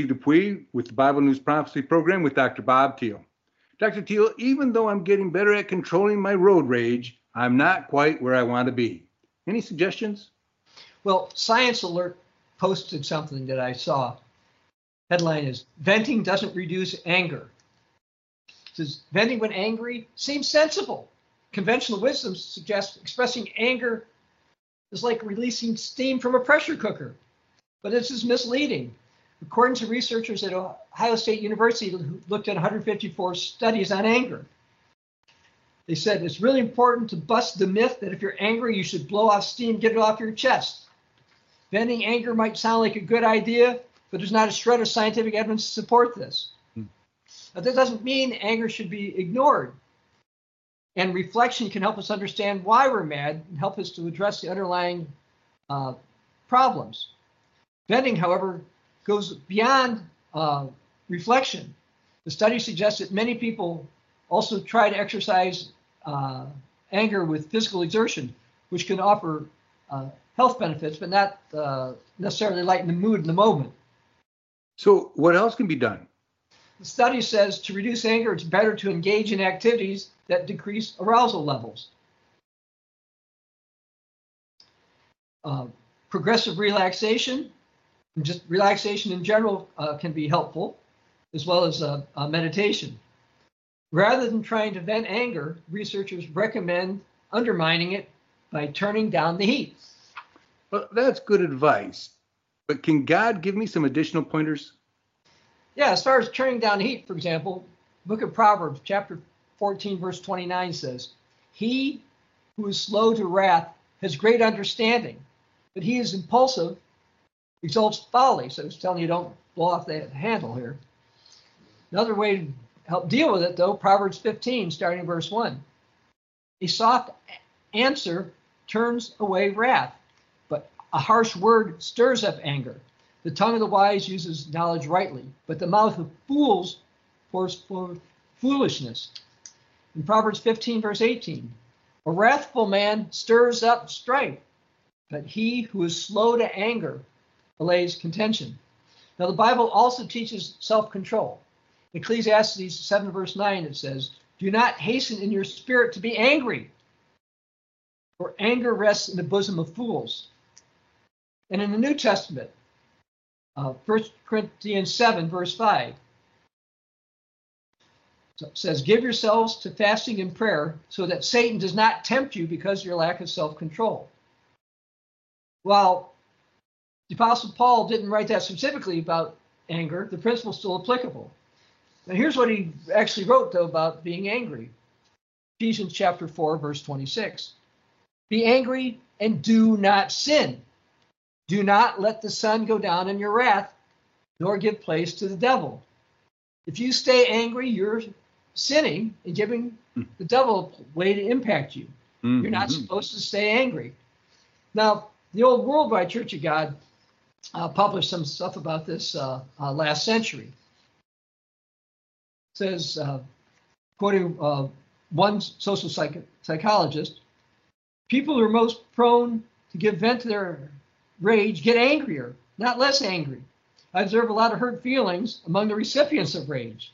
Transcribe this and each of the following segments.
Dupuy with the Bible News Prophecy Program with Dr. Bob Thiel. Dr. Thiel, even though I'm getting better at controlling my road rage, I'm not quite where I want to be. Any suggestions? Well, Science Alert posted something that I saw. Headline is, venting doesn't reduce anger. It says, venting when angry seems sensible. Conventional wisdom suggests expressing anger is like releasing steam from a pressure cooker. But this is misleading. According to researchers at Ohio State University who looked at 154 studies on anger, they said it's really important to bust the myth that if you're angry, you should blow off steam, get it off your chest. Venting anger might sound like a good idea, but there's not a shred of scientific evidence to support this. But that doesn't mean anger should be ignored. And reflection can help us understand why we're mad and help us to address the underlying problems. Venting, however, goes beyond reflection. The study suggests that many people also try to exercise anger with physical exertion, which can offer health benefits, but not necessarily lighten the mood in the moment. So what else can be done? The study says to reduce anger, it's better to engage in activities that decrease arousal levels. Progressive relaxation, and just relaxation in general can be helpful, as well as meditation. Rather than trying to vent anger, researchers recommend undermining it by turning down the heat. Well, that's good advice. But can God give me some additional pointers? Yeah, as far as turning down the heat, for example, book of Proverbs, chapter 14, verse 29 says, he who is slow to wrath has great understanding, but he is impulsive, exalts folly. So it's telling you don't blow off the handle here. Another way to help deal with it, though, Proverbs 15, starting verse 1. A soft answer turns away wrath, but a harsh word stirs up anger. The tongue of the wise uses knowledge rightly, but the mouth of fools pours forth foolishness. In Proverbs 15, verse 18, a wrathful man stirs up strife, but he who is slow to anger allays contention. Now, the Bible also teaches self-control. In Ecclesiastes 7, verse 9, it says, do not hasten in your spirit to be angry, for anger rests in the bosom of fools. And in the New Testament, 1 Corinthians 7, verse 5, says, give yourselves to fasting and prayer so that Satan does not tempt you because of your lack of self-control. While the Apostle Paul didn't write that specifically about anger, the principle is still applicable. Now here's what he actually wrote, though, about being angry. Ephesians chapter 4, verse 26. Be angry and do not sin. Do not let the sun go down in your wrath, nor give place to the devil. If you stay angry, you're sinning and giving the devil a way to impact you. You're not supposed to stay angry. Now, the old Worldwide Church of God published some stuff about this last century. It says, quoting one social psychologist, people who are most prone to give vent to their rage get angrier, not less angry. I observe a lot of hurt feelings among the recipients of rage.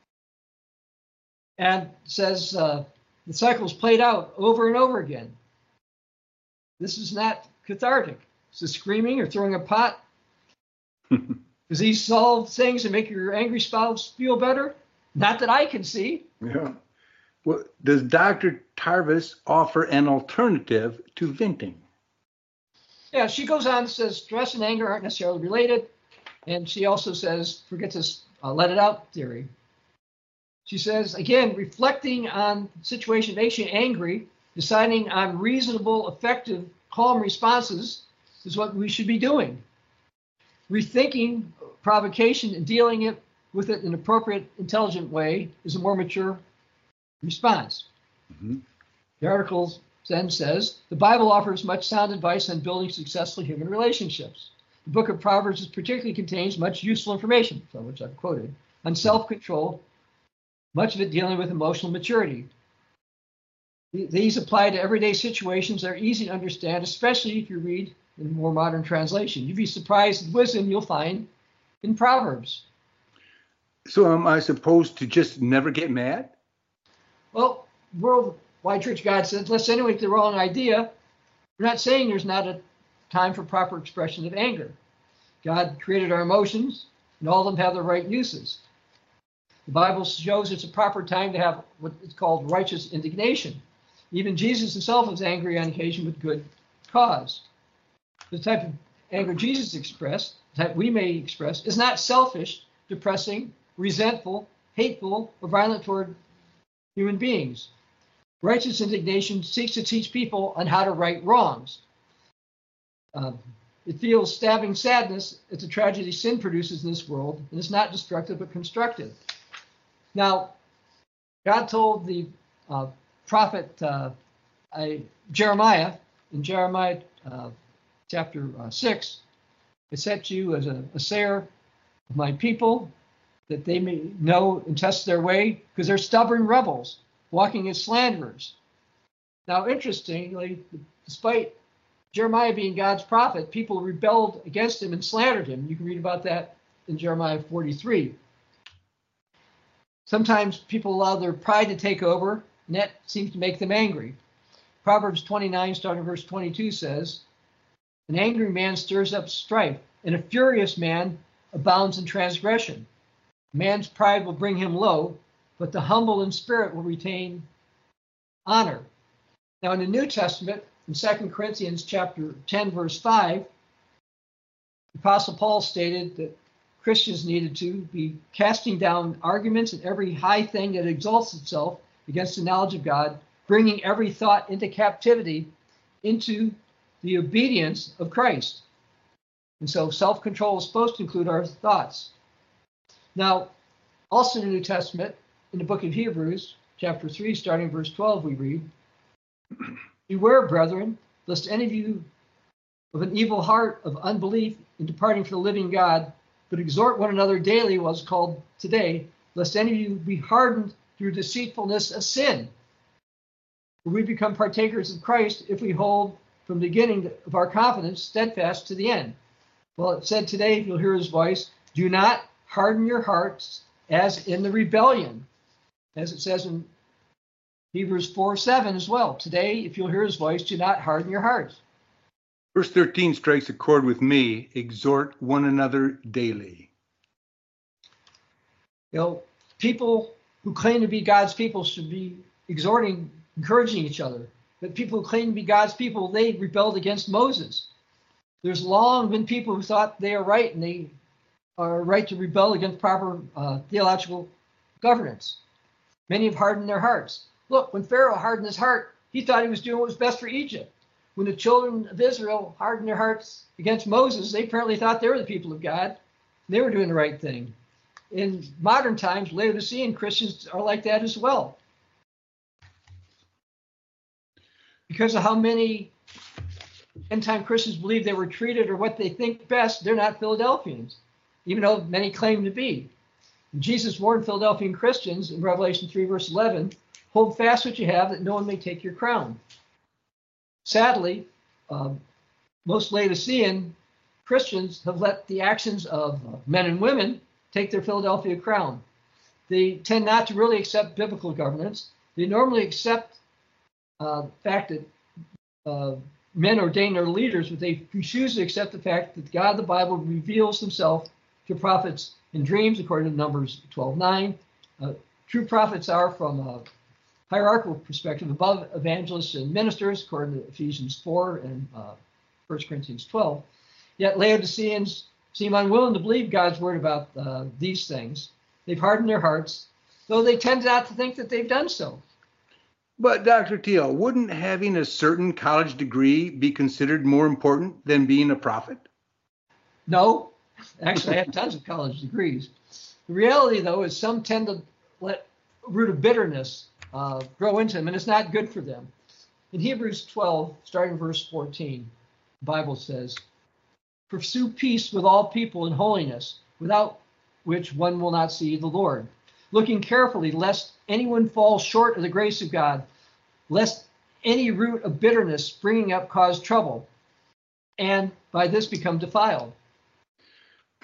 And says the cycle is played out over and over again. This is not cathartic. Is it screaming or throwing a pot? Does he solve things and make your angry spouse feel better? Not that I can see. Yeah. Well, does Dr. Tarvis offer an alternative to venting? Yeah, she goes on and says stress and anger aren't necessarily related. And she also says, forget this let it out theory. She says, again, reflecting on the situation makes you angry, deciding on reasonable, effective, calm responses is what we should be doing. Rethinking provocation and dealing with it in an appropriate, intelligent way is a more mature response. The article then says, the Bible offers much sound advice on building successful human relationships. The book of Proverbs particularly contains much useful information, from which I've quoted, on self-control, much of it dealing with emotional maturity. These apply to everyday situations that are easy to understand, especially if you read in a more modern translation. You'd be surprised at the wisdom you'll find in Proverbs. So am I supposed to just never get mad? Well, Worldwide Church of God says, unless anyone with the wrong idea, we're not saying there's not a time for proper expression of anger. God created our emotions, and all of them have the right uses. The Bible shows it's a proper time to have what is called righteous indignation. Even Jesus himself was angry on occasion with good cause. The type of anger Jesus expressed, the type we may express, is not selfish, depressing, resentful, hateful, or violent toward human beings. Righteous indignation seeks to teach people on how to right wrongs. It feels stabbing sadness at the tragedy sin produces in this world, and it's not destructive but constructive. Now, God told the prophet Jeremiah, in Jeremiah chapter 6, I set you as a sayer of my people, that they may know and test their way, because they're stubborn rebels, walking as slanderers. Now, interestingly, despite Jeremiah being God's prophet, people rebelled against him and slandered him. You can read about that in Jeremiah 43. Sometimes people allow their pride to take over, and that seems to make them angry. Proverbs 29, starting verse 22 says, an angry man stirs up strife, and a furious man abounds in transgression. Man's pride will bring him low, but the humble in spirit will retain honor. Now, in the New Testament, in 2 Corinthians chapter 10, verse 5, the Apostle Paul stated that Christians needed to be casting down arguments and every high thing that exalts itself against the knowledge of God, bringing every thought into captivity into the obedience of Christ. And so self-control is supposed to include our thoughts. Now, also in the New Testament, in the book of Hebrews, chapter 3, starting verse 12, we read, beware, brethren, lest any of you of an evil heart of unbelief in departing from the living God, but exhort one another daily, what's called today, lest any of you be hardened through deceitfulness of sin. For we become partakers of Christ if we hold from the beginning of our confidence steadfast to the end. Well, it said today, if you'll hear his voice, do not harden your hearts as in the rebellion, as it says in Hebrews 4:7 as well. Today, if you'll hear his voice, do not harden your hearts. Verse 13 strikes a chord with me. Exhort one another daily. You know, people who claim to be God's people should be encouraging each other. But people who claim to be God's people, they rebelled against Moses. There's long been people who thought they are right and they are right to rebel against proper theological governance. Many have hardened their hearts. Look, when Pharaoh hardened his heart, he thought he was doing what was best for Egypt. When the children of Israel hardened their hearts against Moses, they apparently thought they were the people of God. They were doing the right thing. In modern times, Laodicean Christians are like that as well. Because of how many end-time Christians believe they were treated or what they think best, they're not Philadelphians, even though many claim to be. And Jesus warned Philadelphian Christians in Revelation 3, verse 11, hold fast what you have, that no one may take your crown. Sadly, most Laodicean Christians have let the actions of men and women take their Philadelphia crown. They tend not to really accept biblical governance. They normally accept the fact that men ordain their leaders, but they refuse to accept the fact that God, the Bible, reveals himself to prophets in dreams, according to Numbers 12:9. True prophets are, from a hierarchical perspective, above evangelists and ministers, according to Ephesians 4 and 1 Corinthians 12. Yet Laodiceans seem unwilling to believe God's word about these things. They've hardened their hearts, though they tend not to think that they've done so. But Dr. Teal, wouldn't having a certain college degree be considered more important than being a prophet? No, actually I have tons of college degrees. The reality, though, is some tend to let a root of bitterness grow into them, and it's not good for them. In Hebrews 12, starting verse 14, the Bible says, pursue peace with all people and holiness, without which one will not see the Lord. Looking carefully, lest anyone fall short of the grace of God, lest any root of bitterness springing up cause trouble, and by this become defiled.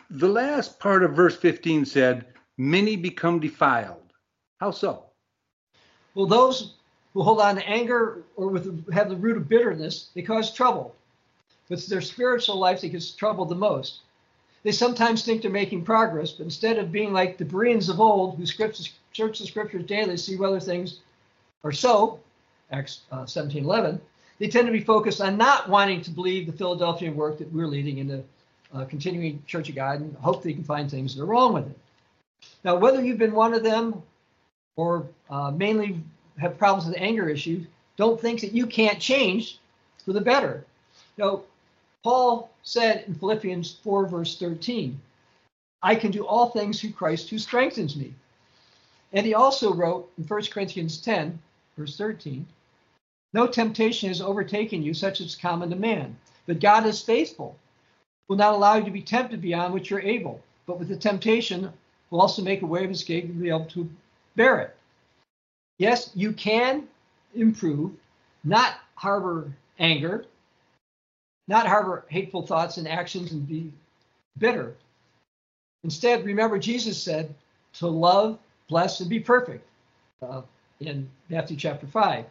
The last part of verse 15 said, many become defiled. How so? Well, those who hold on to anger or have the root of bitterness, they cause trouble. With their spiritual life, they get troubled the most. They sometimes think they're making progress, but instead of being like the Bereans of old, who search the scriptures daily to see whether things are so, Acts 17:11, they tend to be focused on not wanting to believe the Philadelphian work that we're leading in the continuing Church of God, and hope they can find things that are wrong with it. Now, whether you've been one of them or mainly have problems with the anger issue, don't think that you can't change for the better. Paul said in Philippians 4, verse 13, I can do all things through Christ who strengthens me. And he also wrote in 1 Corinthians 10, verse 13, no temptation has overtaken you such as common to man, but God is faithful, will not allow you to be tempted beyond what you're able, but with the temptation will also make a way of escape and be able to bear it. Yes, you can improve, not harbor anger, not harbor hateful thoughts and actions and be bitter. Instead, remember Jesus said to love, bless, and be perfect in Matthew chapter 5.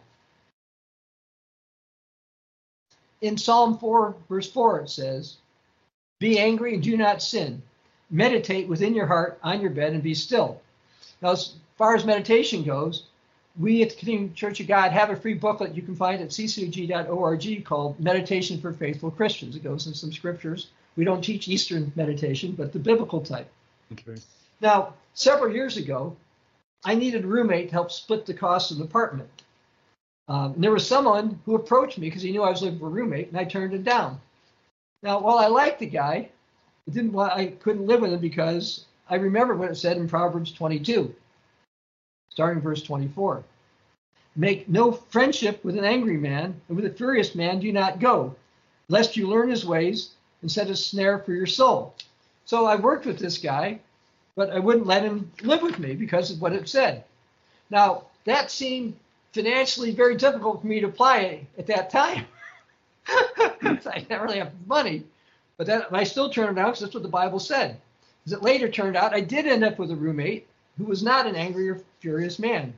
In Psalm 4, verse 4, it says, be angry and do not sin. Meditate within your heart on your bed and be still. Now, as far as meditation goes, we at the Continuing Church of God have a free booklet you can find at ccog.org called Meditation for Faithful Christians. It goes in some scriptures. We don't teach Eastern meditation, but the biblical type. Okay. Now, several years ago, I needed a roommate to help split the cost of an apartment. And there was someone who approached me because he knew I was looking for a roommate, and I turned him down. Now, while I liked the guy, I couldn't live with him because I remember what it said in Proverbs 22, starting verse 24. Make no friendship with an angry man, and with a furious man do not go, lest you learn his ways and set a snare for your soul. So I worked with this guy, but I wouldn't let him live with me because of what it said. Now, that seemed financially very difficult for me to apply at that time. I didn't really have money, but I still turned it out because that's what the Bible said. As it later turned out, I did end up with a roommate who was not an angry or furious man.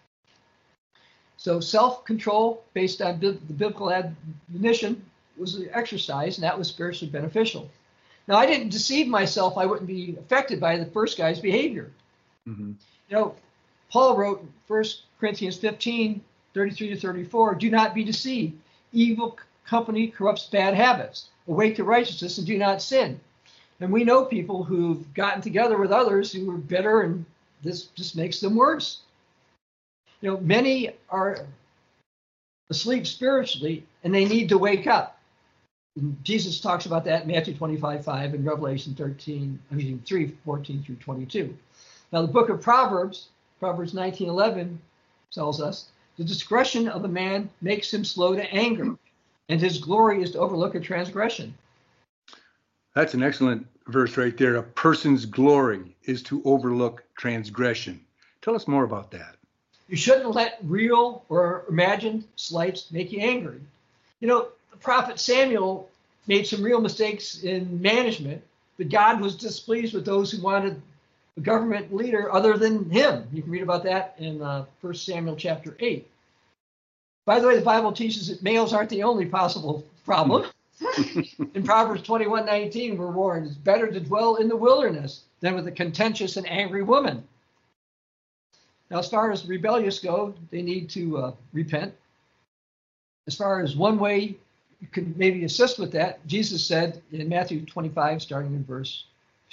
So self-control based on the biblical admonition was an exercise, and that was spiritually beneficial. Now, I didn't deceive myself I wouldn't be affected by the first guy's behavior. Mm-hmm. Paul wrote in 1 Corinthians 15, 33 to 34, do not be deceived. Evil company corrupts bad habits. Awake to righteousness and do not sin. And we know people who've gotten together with others who are bitter, and this just makes them worse. Many are asleep spiritually, and they need to wake up. And Jesus talks about that in Matthew 25:5 and Revelation 3, 14 through 22. Now, the book of Proverbs 19:11 tells us, the discretion of a man makes him slow to anger, and his glory is to overlook a transgression. That's an excellent verse right there. A person's glory is to overlook transgression. Tell us more about that. You shouldn't let real or imagined slights make you angry. The prophet Samuel made some real mistakes in management, but God was displeased with those who wanted a government leader other than him. You can read about that in 1 Samuel chapter 8. By the way, the Bible teaches that males aren't the only possible problem. In Proverbs 21:19, we're warned, it's better to dwell in the wilderness than with a contentious and angry woman. Now, as far as the rebellious go, they need to repent. As far as one way you can maybe assist with that, Jesus said in Matthew 5, starting verse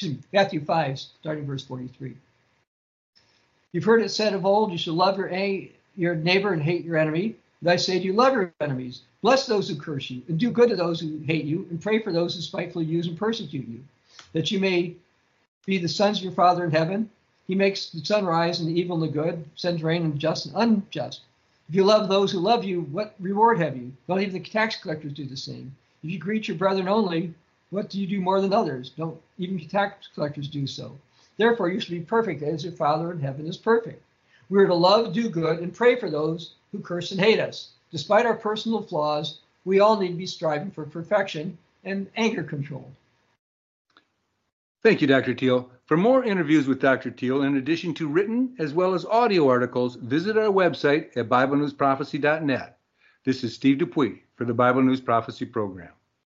43. You've heard it said of old, you shall love your neighbor and hate your enemy. But I say to you, love your enemies, bless those who curse you, and do good to those who hate you, and pray for those who spitefully use and persecute you, that you may be the sons of your Father in heaven. He makes the sun rise in the evil and the good, sends rain on the just and unjust. If you love those who love you, what reward have you? Don't even the tax collectors do the same? If you greet your brethren only, what do you do more than others? Don't even tax collectors do so? Therefore, you should be perfect as your Father in heaven is perfect. We are to love, do good, and pray for those who curse and hate us. Despite our personal flaws, we all need to be striving for perfection and anger control. Thank you, Dr. Teal. For more interviews with Dr. Teal, in addition to written as well as audio articles, visit our website at BibleNewsProphecy.net. This is Steve Dupuis for the Bible News Prophecy Program.